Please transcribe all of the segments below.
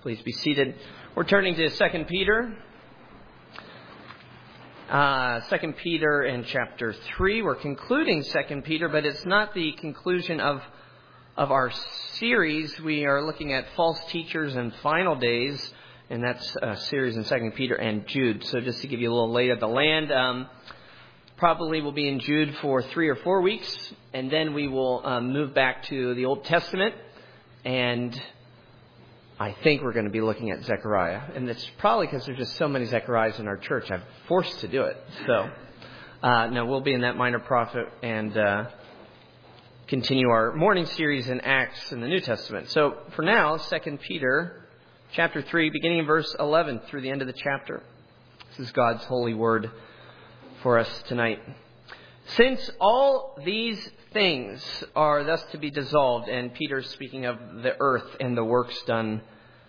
Please be seated. We're turning to 2 Peter. 2 Peter in chapter 3. We're concluding 2 Peter, but it's not the conclusion of our series. We are looking at false teachers and final days, and that's a series in 2 Peter and Jude. So just to give you a little lay of the land, probably we'll be in Jude for 3 or 4 weeks, and then we will move back to the Old Testament, and I think we're going to be looking at Zechariah. And it's probably because there's just so many Zechariahs in our church, I'm forced to do it. So, no, we'll be in that minor prophet and continue our morning series in Acts in the New Testament. So, for now, 2 Peter chapter 3, beginning in verse 11 through the end of the chapter. This is God's holy word for us tonight. Since all these things are thus to be dissolved, and Peter's speaking of the earth and the works done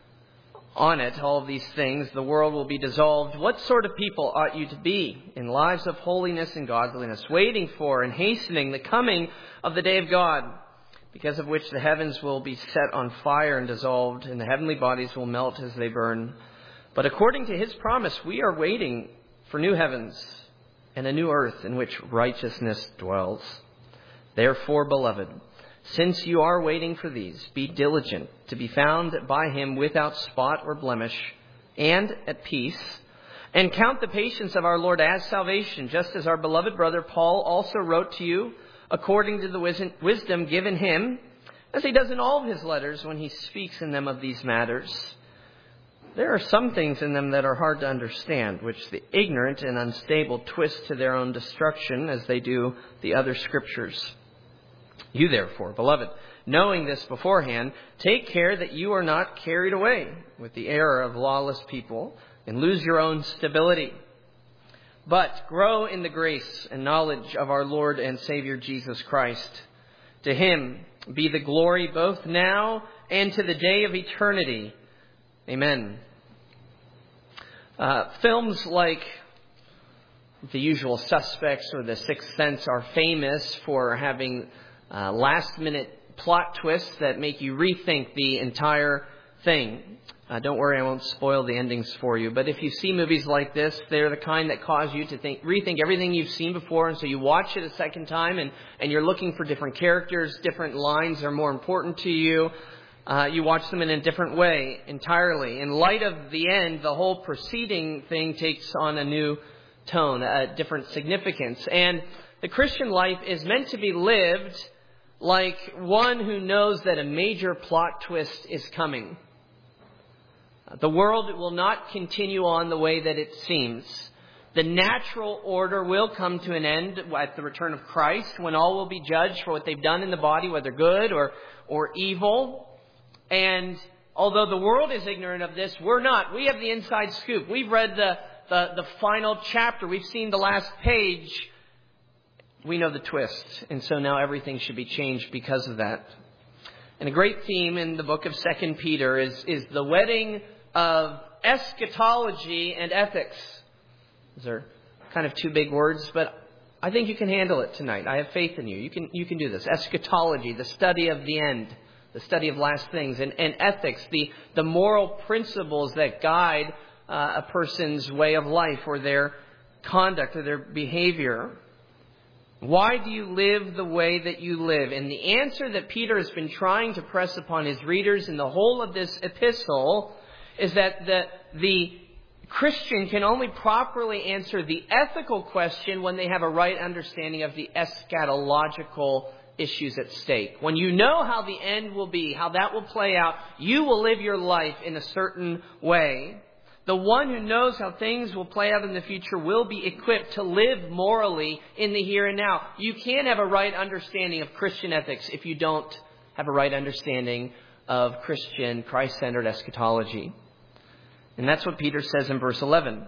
on it, all of these things, the world will be dissolved. What sort of people ought you to be in lives of holiness and godliness, waiting for and hastening the coming of the day of God, because of which the heavens will be set on fire and dissolved, and the heavenly bodies will melt as they burn. But according to his promise, we are waiting for new heavens and a new earth in which righteousness dwells. Therefore, beloved, since you are waiting for these, be diligent to be found by him without spot or blemish and at peace, and count the patience of our Lord as salvation, just as our beloved brother Paul also wrote to you according to the wisdom given him, as he does in all of his letters when he speaks in them of these matters. There are some things in them that are hard to understand, which the ignorant and unstable twist to their own destruction, as they do the other scriptures. You therefore, beloved, knowing this beforehand, take care that you are not carried away with the error of lawless people and lose your own stability, but grow in the grace and knowledge of our Lord and Savior Jesus Christ. To him be the glory both now and to the day of eternity. Amen. Films like The Usual Suspects or The Sixth Sense are famous for having last-minute plot twists that make you rethink the entire thing. Don't worry, I won't spoil the endings for you. But if you see movies like this, they're the kind that cause you to rethink everything you've seen before. And so you watch it a second time and you're looking for different characters, different lines are more important to you. You watch them in a different way entirely. In light of the end, the whole preceding thing takes on a new tone, a different significance. And the Christian life is meant to be lived like one who knows that a major plot twist is coming. The world will not continue on the way that it seems. The natural order will come to an end at the return of Christ, when all will be judged for what they've done in the body, whether good or evil. And although the world is ignorant of this, we're not. We have the inside scoop. We've read the final chapter. We've seen the last page. We know the twist. And so now everything should be changed because of that. And a great theme in the book of 2 Peter is the wedding of eschatology and ethics. Those are kind of two big words, but I think you can handle it tonight. I have faith in you. You can do this. Eschatology, the study of the end, the study of last things, and ethics, the moral principles that guide a person's way of life or their conduct or their behavior. Why do you live the way that you live? And the answer that Peter has been trying to press upon his readers in the whole of this epistle is that the Christian can only properly answer the ethical question when they have a right understanding of the eschatological issues at stake. When you know how the end will be, how that will play out, you will live your life in a certain way. The one who knows how things will play out in the future will be equipped to live morally in the here and now. You can't have a right understanding of Christian ethics if you don't have a right understanding of Christian Christ-centered eschatology. And that's what Peter says in verse 11.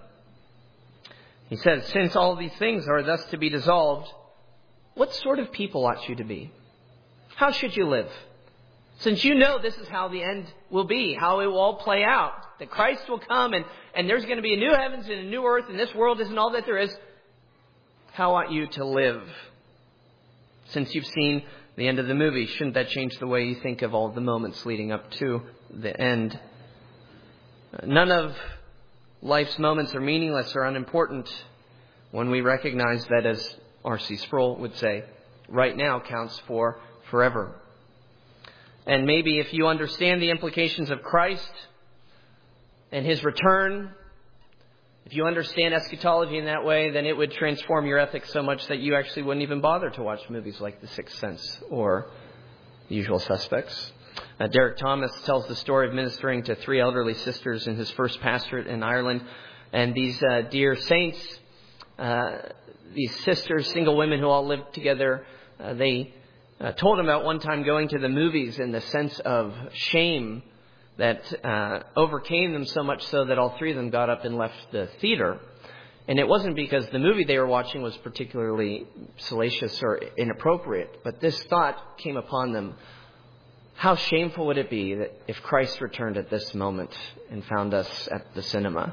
He says, since all these things are thus to be dissolved, what sort of people ought you to be? How should you live? Since you know this is how the end will be, how it will all play out, that Christ will come and there's going to be a new heavens and a new earth, and this world isn't all that there is, how ought you to live? Since you've seen the end of the movie, shouldn't that change the way you think of all the moments leading up to the end? None of life's moments are meaningless or unimportant when we recognize that, as R.C. Sproul would say, right now counts for forever. And maybe if you understand the implications of Christ and His return, if you understand eschatology in that way, then it would transform your ethics so much that you actually wouldn't even bother to watch movies like The Sixth Sense or The Usual Suspects. Derek Thomas tells the story of ministering to 3 elderly sisters in his first pastorate in Ireland. And these dear saints, these sisters, single women who all lived together, they told him about one time going to the movies and the sense of shame that overcame them so much so that all 3 of them got up and left the theater. And it wasn't because the movie they were watching was particularly salacious or inappropriate, but this thought came upon them. How shameful would it be that if Christ returned at this moment and found us at the cinema?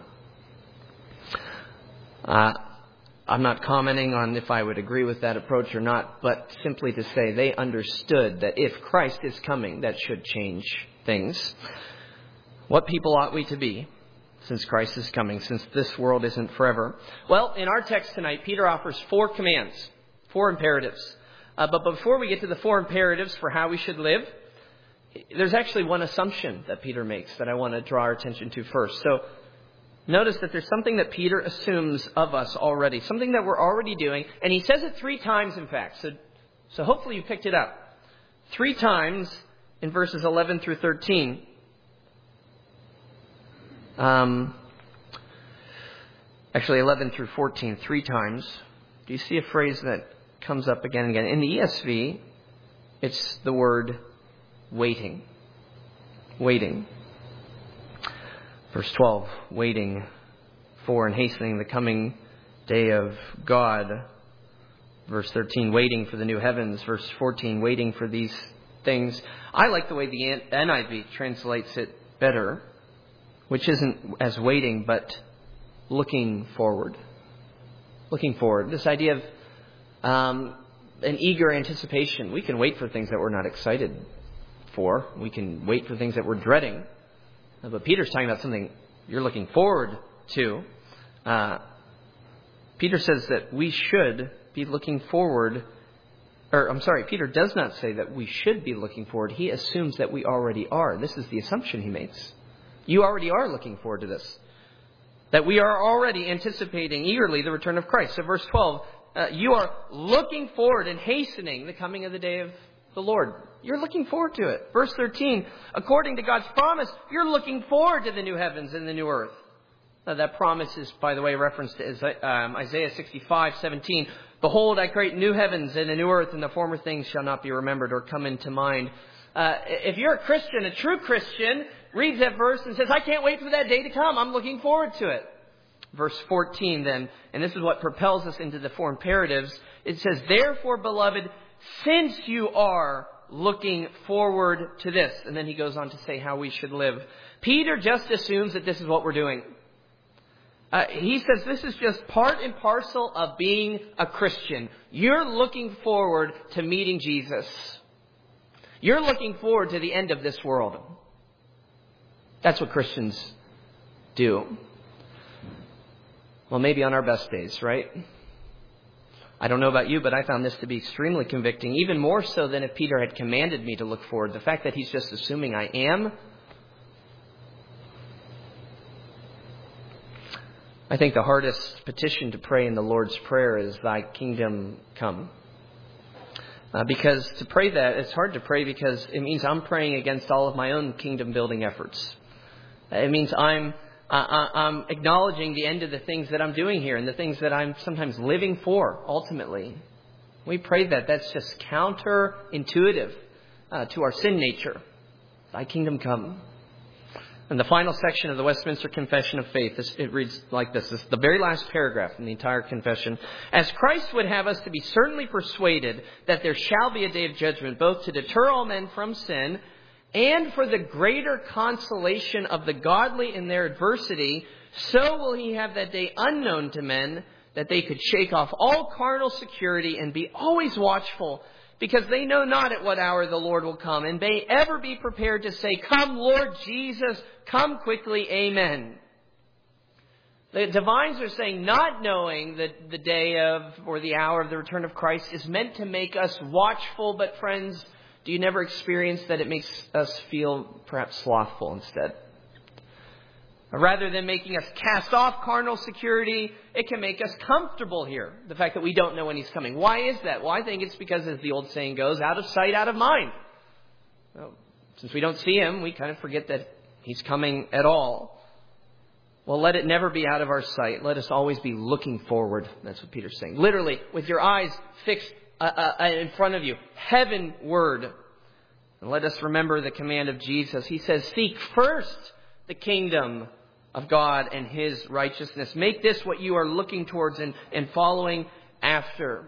I'm not commenting on if I would agree with that approach or not, but simply to say they understood that if Christ is coming, that should change things. What people ought we to be since Christ is coming, since this world isn't forever? Well, in our text tonight, Peter offers 4 commands, 4 imperatives. But before we get to the 4 imperatives for how we should live, there's actually one assumption that Peter makes that I want to draw our attention to first. So notice that there's something that Peter assumes of us already, something that we're already doing. And he says it 3 times, in fact. So hopefully you picked it up. 3 times in verses 11 through 13. Actually 11 through 14, 3 times. Do you see a phrase that comes up again and again? In the ESV, it's the word waiting. Waiting. Verse 12, waiting for and hastening the coming day of God. Verse 13, waiting for the new heavens. Verse 14, waiting for these things. I like the way the NIV translates it better, which isn't as waiting, but looking forward. Looking forward. This idea of an eager anticipation. We can wait for things that we're not excited for. We can wait for things that we're dreading. But Peter's talking about something you're looking forward to. Peter says that we should be looking forward. Peter does not say that we should be looking forward. He assumes that we already are. This is the assumption he makes. You already are looking forward to this. That we are already anticipating eagerly the return of Christ. So verse 12, you are looking forward and hastening the coming of the day of the Lord. You're looking forward to it. Verse 13, according to God's promise, you're looking forward to the new heavens and the new earth. That promise is, by the way, referenced to Isaiah 65:17. Behold, I create new heavens and a new earth, and the former things shall not be remembered or come into mind. If you're a Christian, a true Christian, reads that verse and says, I can't wait for that day to come. I'm looking forward to it. Verse 14 then, and this is what propels us into the 4 imperatives. It says, therefore, beloved, since you are looking forward to this. And then he goes on to say how we should live. Peter just assumes that this is what we're doing. He says this is just part and parcel of being a Christian. You're looking forward to meeting Jesus. You're looking forward to the end of this world. That's what Christians do. Well, maybe on our best days, right? I don't know about you, but I found this to be extremely convicting, even more so than if Peter had commanded me to look forward. The fact that he's just assuming I am. I think the hardest petition to pray in the Lord's Prayer is, Thy kingdom come. Because to pray that, it's hard to pray because it means I'm praying against all of my own kingdom building efforts. It means I'm acknowledging the end of the things that I'm doing here and the things that I'm sometimes living for, ultimately. We pray that. That's just counterintuitive to our sin nature. Thy kingdom come. And the final section of the Westminster Confession of Faith, it reads like this. This is the very last paragraph in the entire confession. As Christ would have us to be certainly persuaded that there shall be a day of judgment, both to deter all men from sin and for the greater consolation of the godly in their adversity, so will he have that day unknown to men, that they could shake off all carnal security and be always watchful, because they know not at what hour the Lord will come, and may ever be prepared to say, Come, Lord Jesus, come quickly, amen. The divines are saying not knowing that the day of or the hour of the return of Christ is meant to make us watchful. But friends, do you never experience that it makes us feel perhaps slothful instead? Rather than making us cast off carnal security, it can make us comfortable here. The fact that we don't know when He's coming. Why is that? Well, I think it's because, as the old saying goes, out of sight, out of mind. Well, since we don't see Him, we kind of forget that He's coming at all. Well, let it never be out of our sight. Let us always be looking forward. That's what Peter's saying. Literally, with your eyes fixed in front of you, heavenward. And let us remember the command of Jesus. He says, seek first the kingdom of God and His righteousness. Make this what you are looking towards and following after.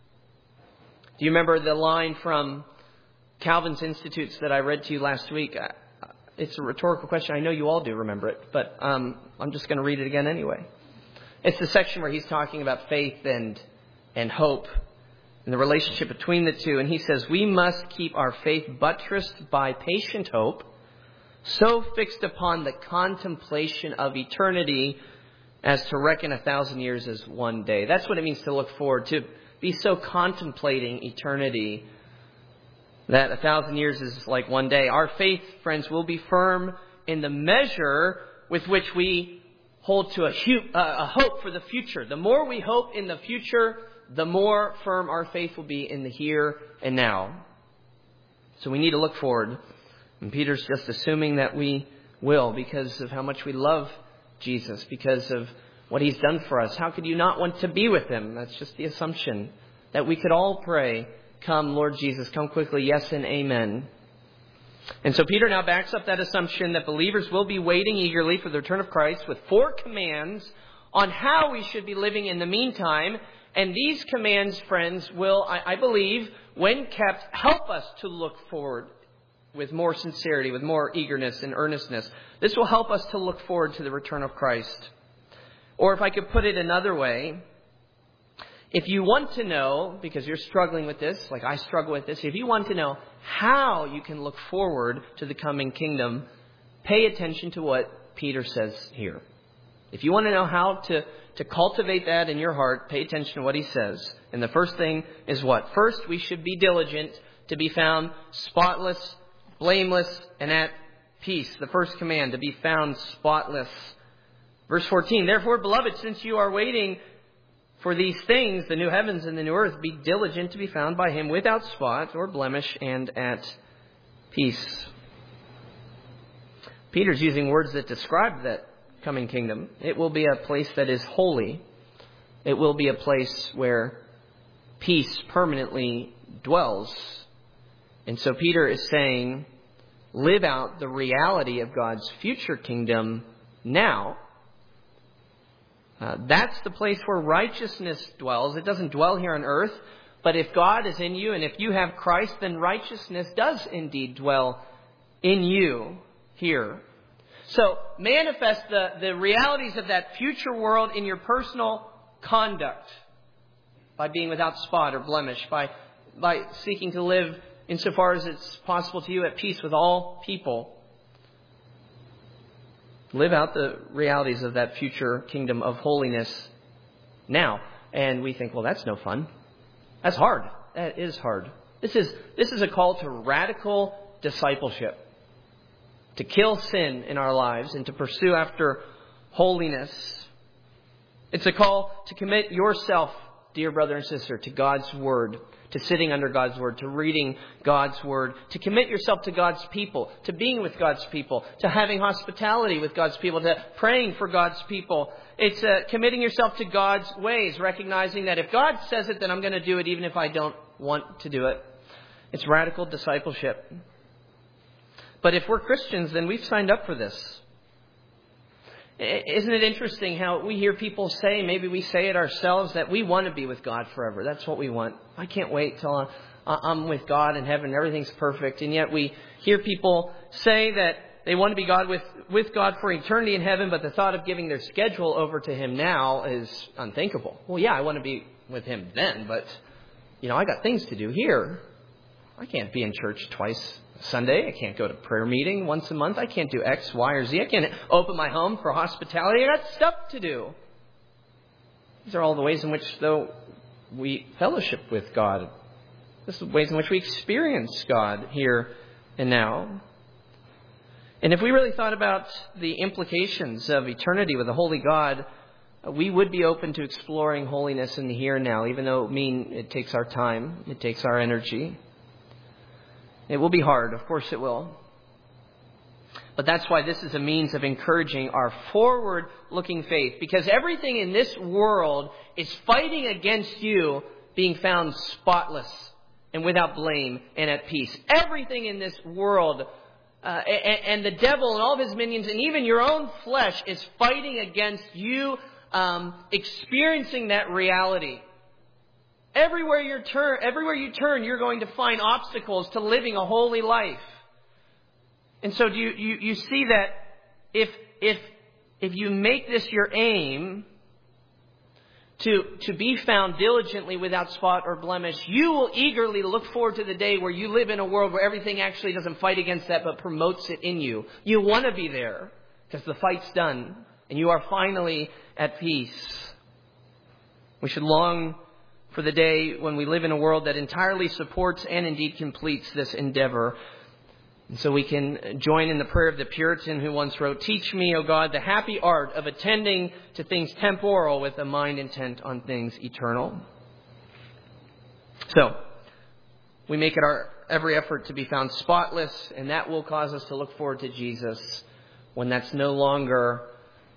Do you remember the line from Calvin's Institutes that I read to you last week? It's a rhetorical question. I know you all do remember it, but I'm just going to read it again anyway. It's the section where he's talking about faith and hope and the relationship between the two. And he says, we must keep our faith buttressed by patient hope, so fixed upon the contemplation of eternity as to reckon 1,000 years as one day. That's what it means to look forward, to be so contemplating eternity that 1,000 years is like one day. Our faith, friends, will be firm in the measure with which we hold to a hope for the future. The more we hope in the future, the more firm our faith will be in the here and now. So we need to look forward. And Peter's just assuming that we will because of how much we love Jesus, because of what He's done for us. How could you not want to be with Him? That's just the assumption that we could all pray, come, Lord Jesus, come quickly, yes and amen. And so Peter now backs up that assumption that believers will be waiting eagerly for the return of Christ with 4 commands on how we should be living in the meantime. And these commands, friends, will, I believe, when kept, help us to look forward with more sincerity, with more eagerness and earnestness. This will help us to look forward to the return of Christ. Or if I could put it another way, if you want to know, because you're struggling with this, like I struggle with this, if you want to know how you can look forward to the coming kingdom, pay attention to what Peter says here. If you want to know how to cultivate that in your heart, pay attention to what he says. And the first thing is what? First, we should be diligent to be found spotless, blameless, and at peace. The first command, to be found spotless. Verse 14, therefore, beloved, since you are waiting for these things, the new heavens and the new earth, be diligent to be found by Him without spot or blemish and at peace. Peter's using words that describe that coming kingdom. It will be a place that is holy. It will be a place where peace permanently dwells. And so Peter is saying, live out the reality of God's future kingdom now. That's the place where righteousness dwells. It doesn't dwell here on earth. But if God is in you and if you have Christ, then righteousness does indeed dwell in you here. So manifest the realities of that future world in your personal conduct by being without spot or blemish, by seeking to live insofar as it's possible to you at peace with all people. Live out the realities of that future kingdom of holiness now. And we think, well, that's no fun. That's hard. That is hard. This is a call to radical discipleship. To kill sin in our lives and to pursue after holiness. It's a call to commit yourself, dear brother and sister, to God's Word, to sitting under God's Word, to reading God's Word, to commit yourself to God's people, to being with God's people, to having hospitality with God's people, to praying for God's people. It's committing yourself to God's ways, recognizing that if God says it, then I'm going to do it even if I don't want to do it. It's radical discipleship. But if we're Christians, then we've signed up for this. Isn't it interesting how we hear people say, maybe we say it ourselves, that we want to be with God forever. That's what we want. I can't wait till I'm with God in heaven. Everything's perfect. And yet we hear people say that they want to be with God for eternity in heaven, but the thought of giving their schedule over to Him now is unthinkable. Well, yeah, I want to be with Him then, but, I got things to do here. I can't be in church twice Sunday. I can't go to prayer meeting once a month. I can't do X, Y, or Z. I can't open my home for hospitality. I got stuff to do. These are all the ways in which, though, we fellowship with God. This is the ways in which we experience God here and now. And if we really thought about the implications of eternity with a holy God, we would be open to exploring holiness in the here and now, even though it takes our time, it takes our energy. It will be hard, of course it will. But that's why this is a means of encouraging our forward-looking faith. Because everything in this world is fighting against you being found spotless and without blame and at peace. Everything in this world, and the devil and all of his minions, and even your own flesh is fighting against you experiencing that reality. Everywhere you turn, you're going to find obstacles to living a holy life. And so do you see that if you make this your aim to be found diligently without spot or blemish, you will eagerly look forward to the day where you live in a world where everything actually doesn't fight against that but promotes it in you. You want to be there because the fight's done and you are finally at peace. We should long for the day when we live in a world that entirely supports and indeed completes this endeavor. And so we can join in the prayer of the Puritan who once wrote, "Teach me, O God, the happy art of attending to things temporal with a mind intent on things eternal." So, we make it our every effort to be found spotless, and that will cause us to look forward to Jesus when that's no longer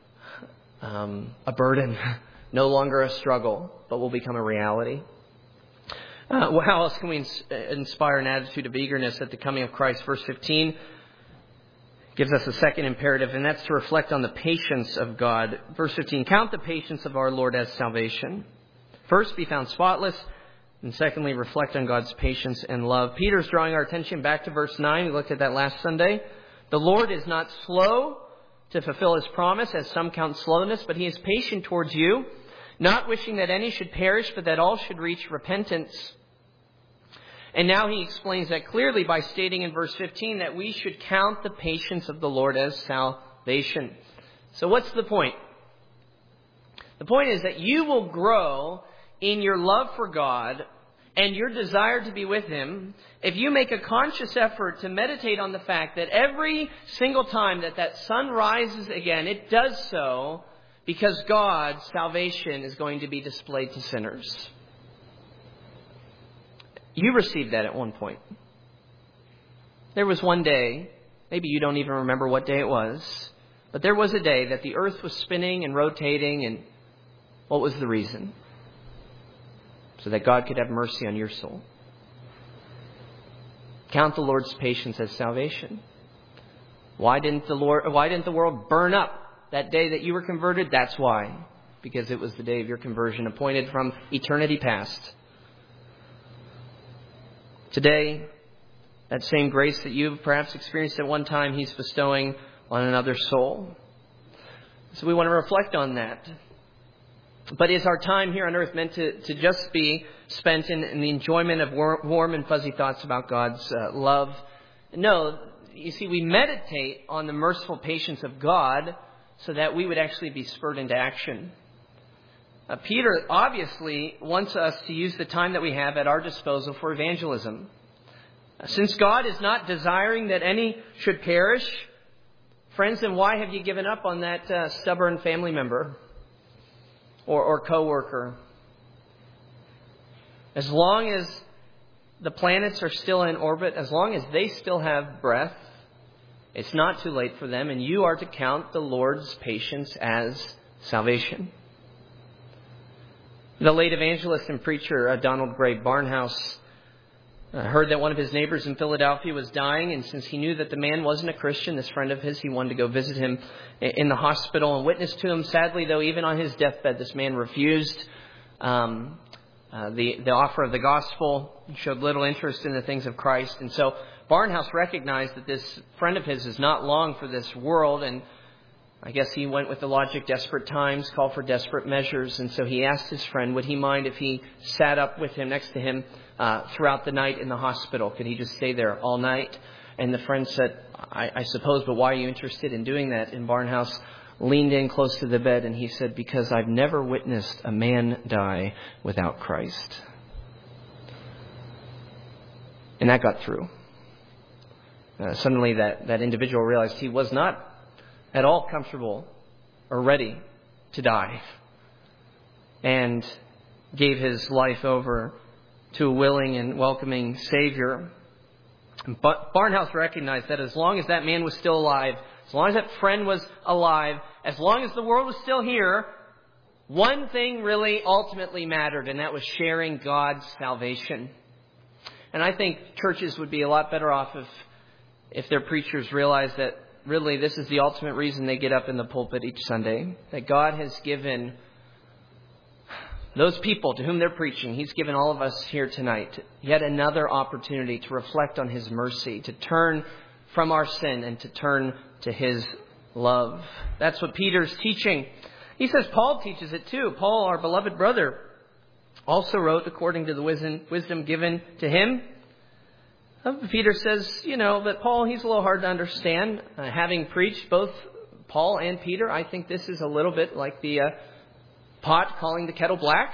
a burden, no longer a struggle, but will become a reality. How else can we inspire an attitude of eagerness at the coming of Christ? Verse 15 gives us a second imperative, and that's to reflect on the patience of God. Verse 15, count the patience of our Lord as salvation. First, be found spotless, and secondly, reflect on God's patience and love. Peter's drawing our attention back to verse 9. We looked at that last Sunday. The Lord is not slow to fulfill his promise, as some count slowness, but he is patient towards you, not wishing that any should perish, but that all should reach repentance. And now he explains that clearly by stating in verse 15 that we should count the patience of the Lord as salvation. So what's the point? The point is that you will grow in your love for God and your desire to be with him if you make a conscious effort to meditate on the fact that every single time that sun rises again, it does so because God's salvation is going to be displayed to sinners. You received that at one point. There was one day, maybe you don't even remember what day it was, but there was a day that the earth was spinning and rotating, and what was the reason? So that God could have mercy on your soul. Count the Lord's patience as salvation. Why didn't the world burn up that day that you were converted? That's why. Because it was the day of your conversion, appointed from eternity past. Today, that same grace that you've perhaps experienced at one time, he's bestowing on another soul. So we want to reflect on that. But is our time here on earth meant to just be spent in the enjoyment of warm and fuzzy thoughts about God's love? No, you see, we meditate on the merciful patience of God so that we would actually be spurred into action. Peter obviously wants us to use the time that we have at our disposal for evangelism. Since God is not desiring that any should perish, friends, then why have you given up on that stubborn family member or coworker? As long as the planets are still in orbit, as long as they still have breath, it's not too late for them, and you are to count the Lord's patience as salvation. The late evangelist and preacher Donald Gray Barnhouse heard that one of his neighbors in Philadelphia was dying, and since he knew that the man wasn't a Christian, this friend of his, he wanted to go visit him in the hospital and witness to him. Sadly, though, even on his deathbed, this man refused the offer of the gospel, showed little interest in the things of Christ. And so Barnhouse recognized that this friend of his is not long for this world, and I guess he went with the logic, desperate times call for desperate measures. And so he asked his friend, would he mind if he sat up with him, next to him, throughout the night in the hospital? Could he just stay there all night? And the friend said, I suppose, but why are you interested in doing that? And Barnhouse leaned in close to the bed and he said, because I've never witnessed a man die without Christ. And that got through. Suddenly that individual realized he was not at all comfortable or ready to die, and gave his life over to a willing and welcoming Savior. But Barnhouse recognized that as long as that man was still alive, as long as that friend was alive, as long as the world was still here, one thing really ultimately mattered, and that was sharing God's salvation. And I think churches would be a lot better off if their preachers realized that really this is the ultimate reason they get up in the pulpit each Sunday. That God has given those people to whom they're preaching, He's given all of us here tonight yet another opportunity to reflect on His mercy, to turn from our sin and to turn to His love. That's what Peter's teaching. He says Paul teaches it too. Paul, our beloved brother, also wrote according to the wisdom given to him. Peter says, that Paul, he's a little hard to understand. Having preached both Paul and Peter, I think this is a little bit like the pot calling the kettle black.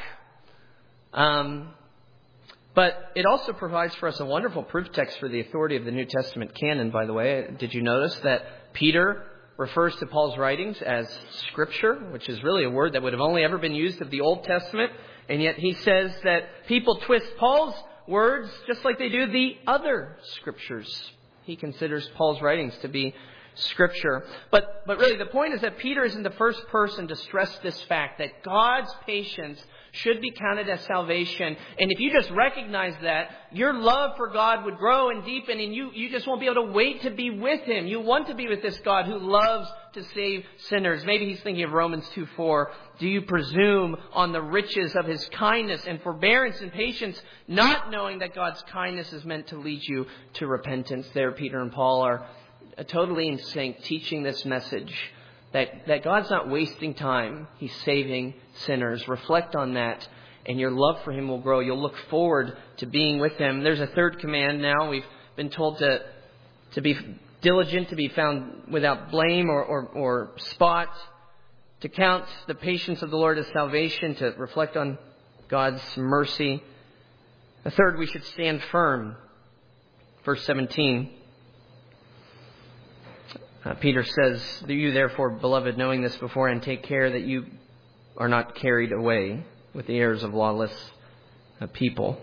But it also provides for us a wonderful proof text for the authority of the New Testament canon, by the way. Did you notice that Peter refers to Paul's writings as Scripture, which is really a word that would have only ever been used of the Old Testament, and yet he says that people twist Paul's words just like they do the other Scriptures. He considers Paul's writings to be Scripture. But really the point is that Peter isn't the first person to stress this fact, that God's patience should be counted as salvation. And if you just recognize that, your love for God would grow and deepen, and you just won't be able to wait to be with Him. You want to be with this God who loves to save sinners. Maybe he's thinking of Romans 2:4. Do you presume on the riches of His kindness and forbearance and patience, not knowing that God's kindness is meant to lead you to repentance? There, Peter and Paul are totally in sync, teaching this message that God's not wasting time. He's saving sinners. Reflect on that, and your love for Him will grow. You'll look forward to being with Him. There's a third command now. We've been told to be diligent, to be found without blame or spot, to count the patience of the Lord as salvation, to reflect on God's mercy. The third, we should stand firm. Verse 17. Peter says, you therefore, beloved, knowing this beforehand, take care that you are not carried away with the errors of lawless people.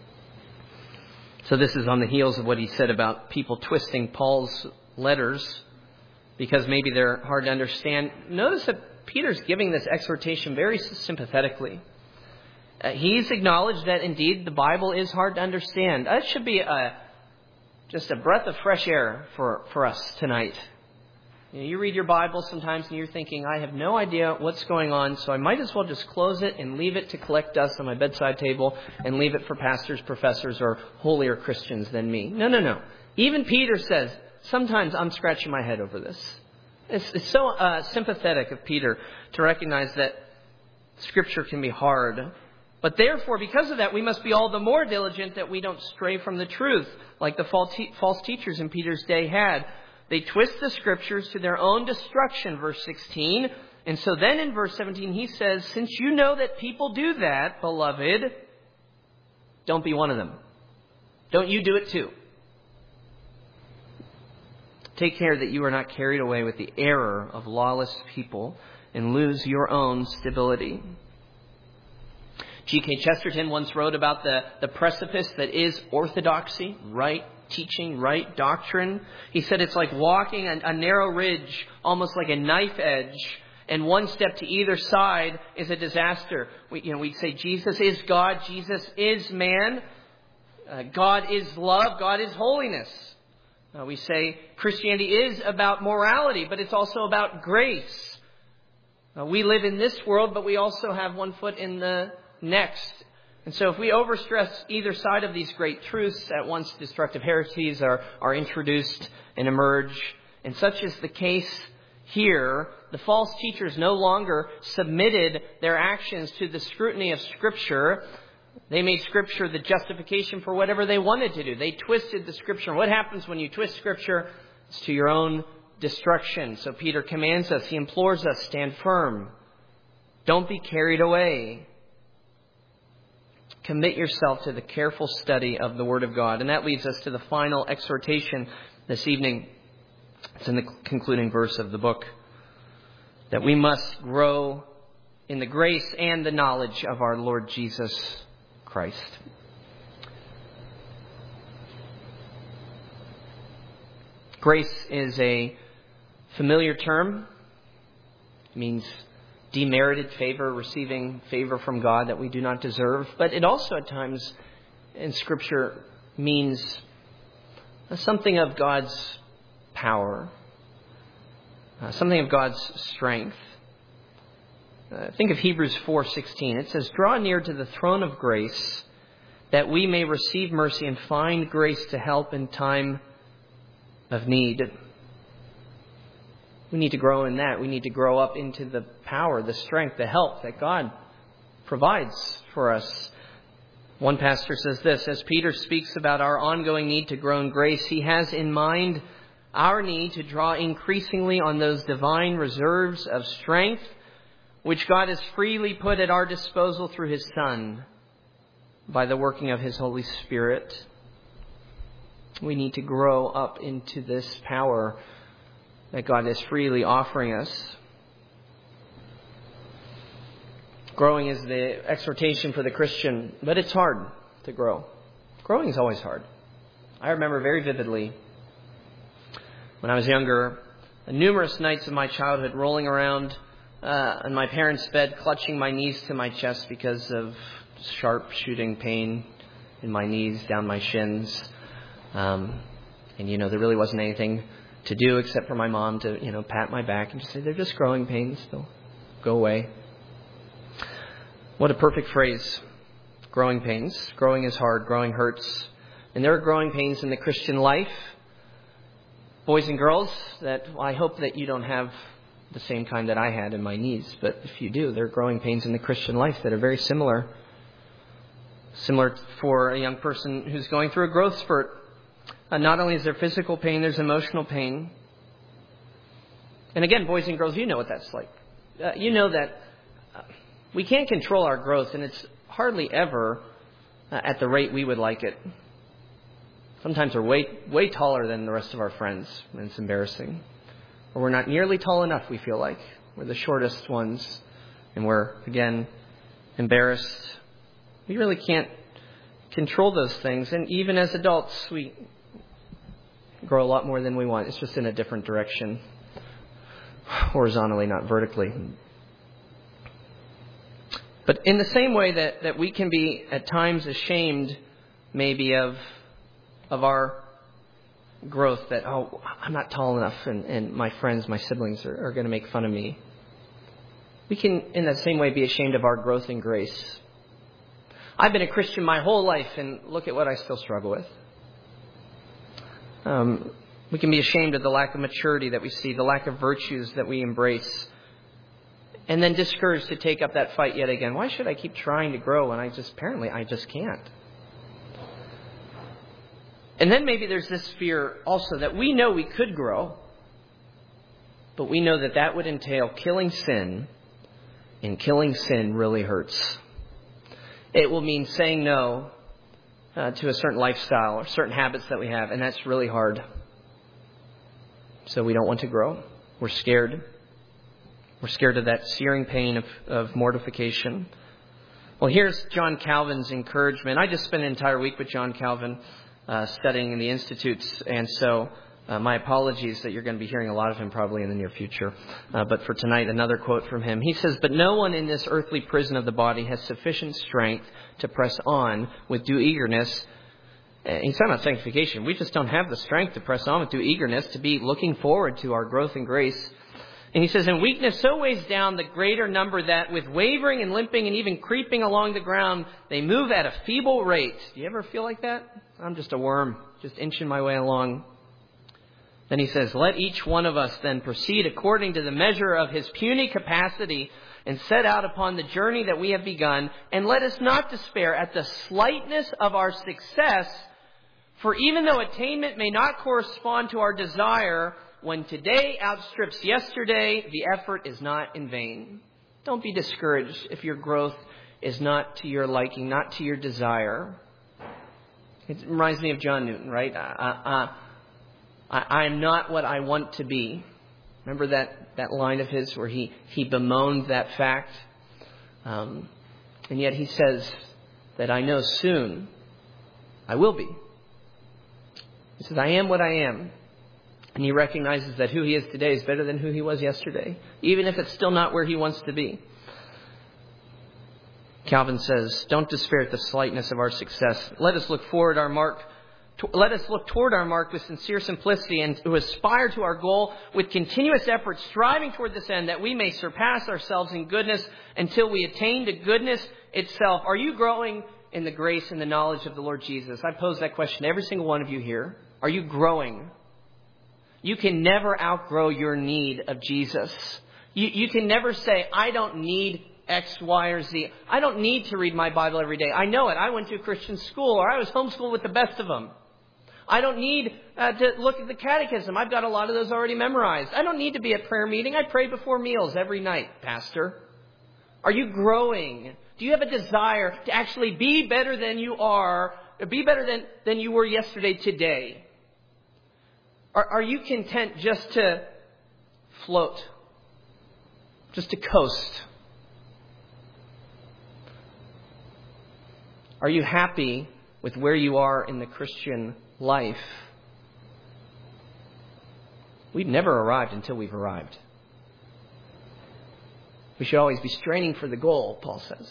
So this is on the heels of what he said about people twisting Paul's letters because maybe they're hard to understand. Notice that Peter's giving this exhortation very sympathetically. He's acknowledged that indeed the Bible is hard to understand. That should be just a breath of fresh air for us tonight. You read your Bible sometimes and you're thinking, I have no idea what's going on, so I might as well just close it and leave it to collect dust on my bedside table and leave it for pastors, professors, or holier Christians than me. No. Even Peter says, sometimes I'm scratching my head over this. It's so sympathetic of Peter to recognize that Scripture can be hard. But therefore, because of that, we must be all the more diligent that we don't stray from the truth, like the false teachers in Peter's day had. They twist the Scriptures to their own destruction, verse 16. And so then in verse 17 he says, since you know that people do that, beloved, don't be one of them. Don't you do it too. Take care that you are not carried away with the error of lawless people and lose your own stability. G.K. Chesterton once wrote about the precipice that is orthodoxy, right teaching, right doctrine. He said it's like walking a narrow ridge, almost like a knife edge, and one step to either side is a disaster. We say Jesus is God, Jesus is man, God is love, God is holiness. We say Christianity is about morality, but it's also about grace. We live in this world, but we also have one foot in the next. And so if we overstress either side of these great truths, at once destructive heresies are introduced and emerge. And such is the case here. The false teachers no longer submitted their actions to the scrutiny of Scripture, They made Scripture the justification for whatever they wanted to do. They twisted the Scripture. What happens when you twist Scripture? It's to your own destruction. So Peter commands us, he implores us, stand firm. Don't be carried away. Commit yourself to the careful study of the Word of God. And that leads us to the final exhortation this evening. It's in the concluding verse of the book. That we must grow in the grace and the knowledge of our Lord Jesus Christ. Grace is a familiar term. It means demerited favor, receiving favor from God that we do not deserve. But it also at times in Scripture means something of God's power, something of God's strength. Think of Hebrews 4:16. It says, "Draw near to the throne of grace that we may receive mercy and find grace to help in time of need." We need to grow in that. We need to grow up into the power, the strength, the help that God provides for us. One pastor says this, as Peter speaks about our ongoing need to grow in grace, he has in mind our need to draw increasingly on those divine reserves of strength which God has freely put at our disposal through His Son by the working of His Holy Spirit. We need to grow up into this power that God is freely offering us. Growing is the exhortation for the Christian, but it's hard to grow. Growing is always hard. I remember very vividly when I was younger, numerous nights of my childhood rolling around in my parents' bed, clutching my knees to my chest because of sharp shooting pain in my knees, down my shins. And there really wasn't anything to do except for my mom to, pat my back and just say, they're just growing pains. They'll go away. What a perfect phrase. Growing pains. Growing is hard. Growing hurts. And there are growing pains in the Christian life. Boys and girls, that I hope that you don't have the same kind that I had in my knees. But if you do, there are growing pains in the Christian life that are very similar. Similar for a young person who's going through a growth spurt. Not only is there physical pain, there's emotional pain. And again, boys and girls, you know what that's like. You know that we can't control our growth, and it's hardly ever at the rate we would like it. Sometimes we're way taller than the rest of our friends, and it's embarrassing. Or we're not nearly tall enough, we feel like. We're the shortest ones, and we're, again, embarrassed. We really can't control those things. And even as adults, we grow a lot more than we want. It's just in a different direction. Horizontally, not vertically. But in the same way that we can be at times ashamed maybe of our growth, that, I'm not tall enough and my friends, my siblings are going to make fun of me. We can, in that same way, be ashamed of our growth in grace. I've been a Christian my whole life, and look at what I still struggle with. We can be ashamed of the lack of maturity that we see, the lack of virtues that we embrace, and then discouraged to take up that fight yet again. Why should I keep trying to grow when I just can't? And then maybe there's this fear also that we know we could grow, but we know that would entail killing sin, and killing sin really hurts. It will mean saying no to a certain lifestyle or certain habits that we have, and that's really hard. So we don't want to grow. We're scared. We're scared of that searing pain of mortification. Well, here's John Calvin's encouragement. I just spent an entire week with John Calvin studying in the Institutes, and so my apologies that you're going to be hearing a lot of him probably in the near future. But for tonight, another quote from him. He says, "But no one in this earthly prison of the body has sufficient strength to press on with due eagerness." He's talking about sanctification. We just don't have the strength to press on with due eagerness, to be looking forward to our growth in grace. And he says, "And weakness so weighs down the greater number that with wavering and limping and even creeping along the ground, they move at a feeble rate." Do you ever feel like that? I'm just a worm, just inching my way along. Then he says, let each one of us then proceed according to the measure of his puny capacity and set out upon the journey that we have begun. And let us not despair at the slightness of our success, for even though attainment may not correspond to our desire, when today outstrips yesterday, the effort is not in vain. Don't be discouraged if your growth is not to your liking, not to your desire. It reminds me of John Newton, right? I am not what I want to be. Remember that line of his where he bemoaned that fact? And yet he says that I know soon I will be. He says, I am what I am. And he recognizes that who he is today is better than who he was yesterday, even if it's still not where he wants to be. Calvin says, don't despair at the slightness of our success. Let us look toward our mark with sincere simplicity and to aspire to our goal with continuous effort, striving toward this end, that we may surpass ourselves in goodness until we attain to goodness itself. Are you growing in the grace and the knowledge of the Lord Jesus? I pose that question to every single one of you here. Are you growing? You can never outgrow your need of Jesus. You can never say, I don't need X, Y, or Z. I don't need to read my Bible every day. I know it. I went to a Christian school, or I was homeschooled with the best of them. I don't need to look at the catechism. I've got a lot of those already memorized. I don't need to be at prayer meeting. I pray before meals every night, Pastor. Are you growing? Do you have a desire to actually be better than you are, or be better than you were yesterday, today? Are you content just to float? Just to coast? Are you happy with where you are in the Christian life? We've never arrived until we've arrived. We should always be straining for the goal, Paul says.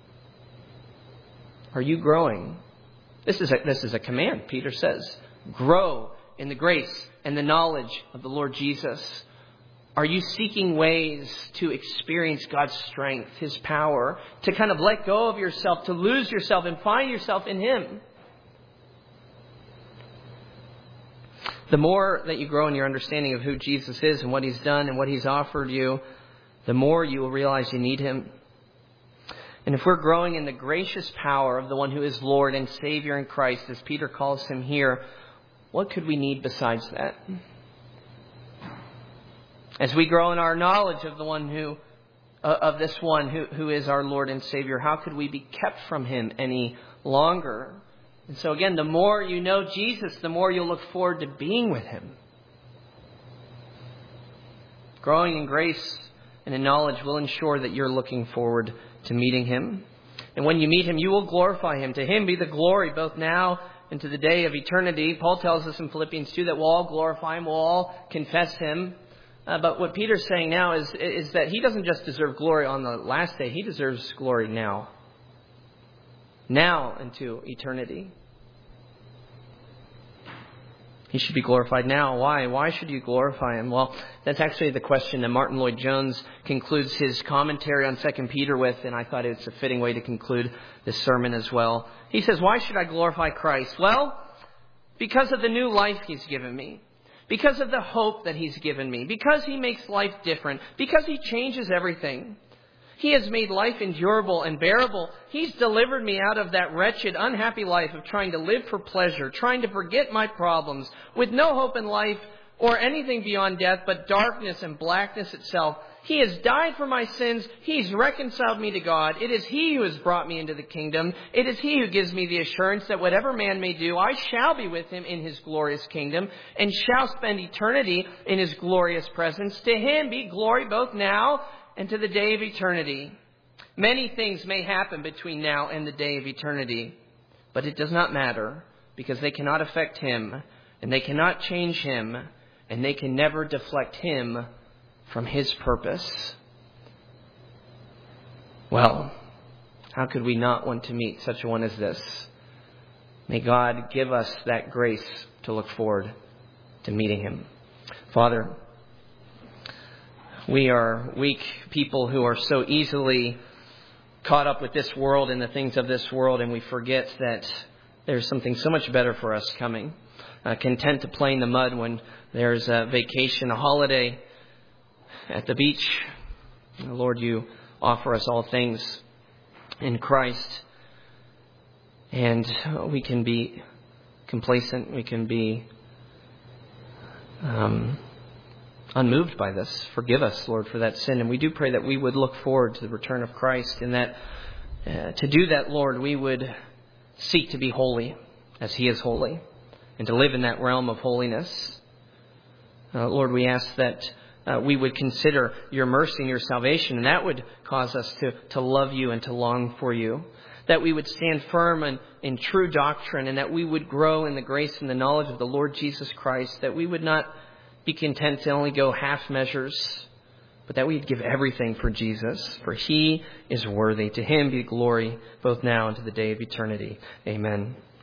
Are you growing? This is a command, Peter says. Grow in the grace and the knowledge of the Lord Jesus. Are you seeking ways to experience God's strength, His power, to kind of let go of yourself, to lose yourself and find yourself in Him? The more that you grow in your understanding of who Jesus is and what He's done and what He's offered you, the more you will realize you need Him. And if we're growing in the gracious power of the one who is Lord and Savior in Christ, as Peter calls Him here, what could we need besides that? As we grow in our knowledge of the one who is our Lord and Savior, how could we be kept from Him any longer? And so again, the more you know Jesus, the more you'll look forward to being with Him. Growing in grace and in knowledge will ensure that you're looking forward to meeting Him. And when you meet Him, you will glorify Him. To Him be the glory both now and to the day of eternity. Paul tells us in Philippians 2 that we'll all glorify Him, we'll all confess Him. But what Peter's saying now is that He doesn't just deserve glory on the last day. He deserves glory now. Now into eternity. He should be glorified now. Why? Why should you glorify Him? Well, that's actually the question that Martin Lloyd-Jones concludes his commentary on 2 Peter with, and I thought it's a fitting way to conclude this sermon as well. He says, why should I glorify Christ? Well, because of the new life He's given me. Because of the hope that He's given me. Because He makes life different. Because He changes everything. He has made life endurable and bearable. He's delivered me out of that wretched, unhappy life of trying to live for pleasure, trying to forget my problems, with no hope in life or anything beyond death but darkness and blackness itself. He has died for my sins. He's reconciled me to God. It is He who has brought me into the kingdom. It is He who gives me the assurance that whatever man may do, I shall be with Him in His glorious kingdom and shall spend eternity in His glorious presence. To Him be glory both now and to the day of eternity. Many things may happen between now and the day of eternity, but it does not matter because they cannot affect Him and they cannot change Him and they can never deflect Him from His purpose. Well, how could we not want to meet such a one as this? May God give us that grace to look forward to meeting Him. Father, we are weak people who are so easily caught up with this world and the things of this world, and we forget that there's something so much better for us coming. content to play in the mud when there's a vacation, a holiday at the beach. Lord, you offer us all things in Christ. And we can be complacent. We can be unmoved by this. Forgive us, Lord, for that sin. And we do pray that we would look forward to the return of Christ, and that to do that, Lord, we would seek to be holy as He is holy and to live in that realm of holiness. Lord, we ask that we would consider your mercy and your salvation, and that would cause us to love you and to long for you. That we would stand firm in true doctrine, and that we would grow in the grace and the knowledge of the Lord Jesus Christ. That we would not be content to only go half measures, but that we'd give everything for Jesus, for He is worthy. To Him be glory both now and to the day of eternity. Amen.